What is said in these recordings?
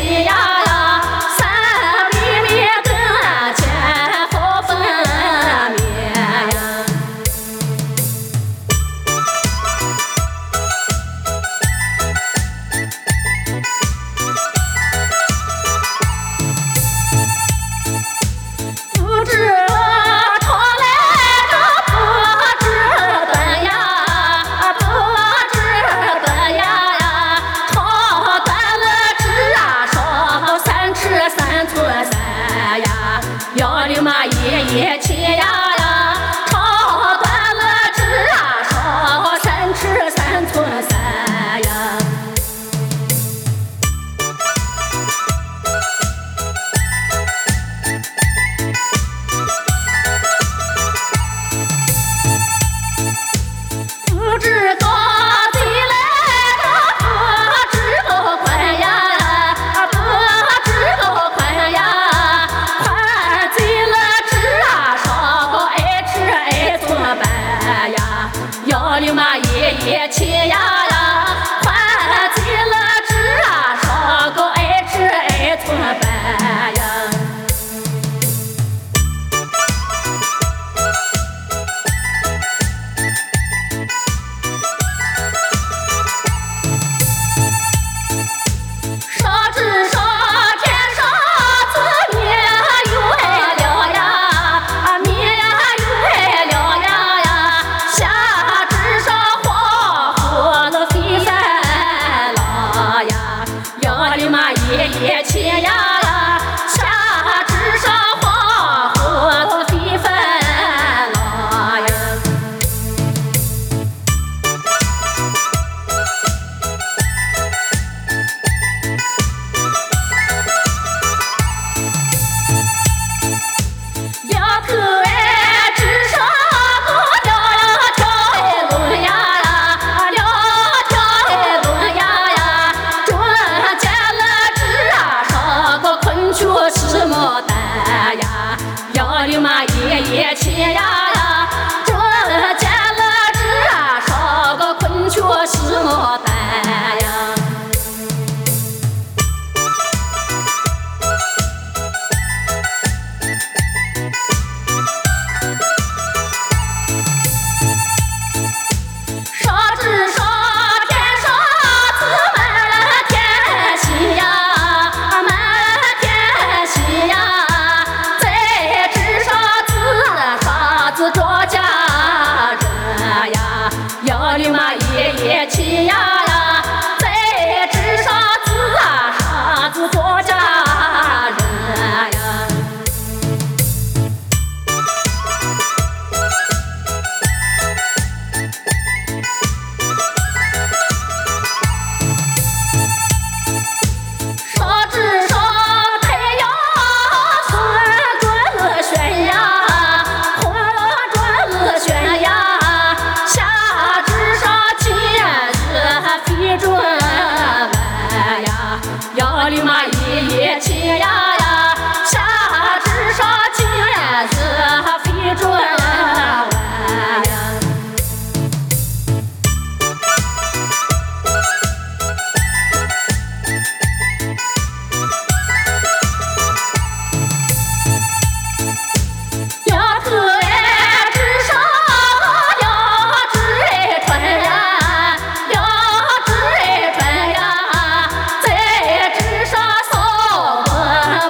气呀呀，三里面跟前后分面呀。不知朝来这不知端呀，不知端呀，朝端了纸啊烧3尺3寸3呀，要的嘛一起呀呀，朝端了纸啊烧3尺3寸3呀。不知高低来的不知高宽呀，不知高宽呀，宽进了纸啊烧高1尺1寸半呀，要的嘛一起呀呀，宽进了纸啊烧高1尺1寸半呀。烧纸烧天烧子面有害了呀，面有害了呀，下纸上黄糊了飞翻了呀，要的嘛一起呀呀，下纸上黄糊了飞翻了呀。两口哎，纸上过两条龙呀，两条龙呀，中间了纸啊，上个昆曲是牡丹呀，要的嘛一起呀呀，中间了纸啊，上个昆曲是牡丹呀。烧纸烧天烧子满天喜呀，满天喜呀，在纸上子啥子庄稼人呀，要的嘛一起呀呀，在纸上子啥子庄稼人呀。烧纸烧太阳混准旋呀，混准旋呀，下纸上今日飞准弯呀，要的嘛一起呀呀，下纸上今日飞准弯呀。两口哎，纸上两只哎穿呀，两只哎穿呀，在纸上扫滚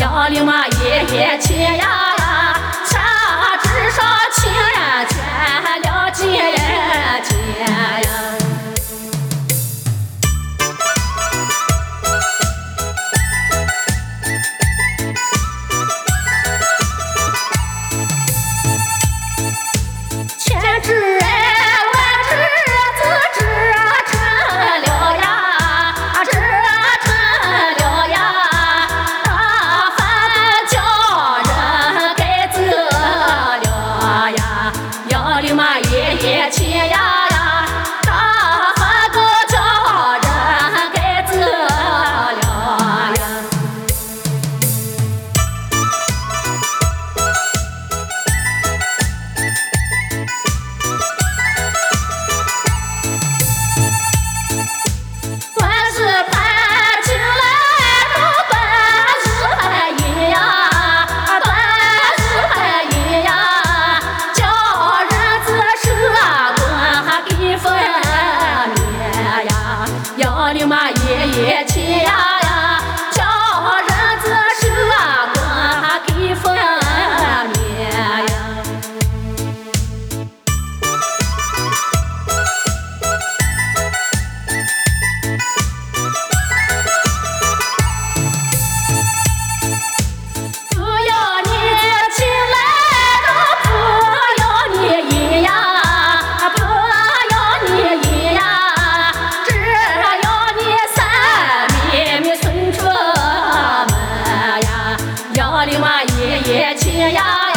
要领嘛爷爷亲呀呀，掐指上情人牵了几人间呀。千纸人万纸子织成了呀，织成了呀，大饭叫人给走了呀，要领嘛爷爷亲呀呀，大饭都叫人给走了呀。万事盼进来都半日还一呀，半日还一呀，叫人子手滚给分面呀，要领嘛爷爷亲呀呀，叫人子手滚给分面呀。不要你进来都不要你一呀，不要你一呀，只要你三米村出门呀，要领嘛爷爷亲呀。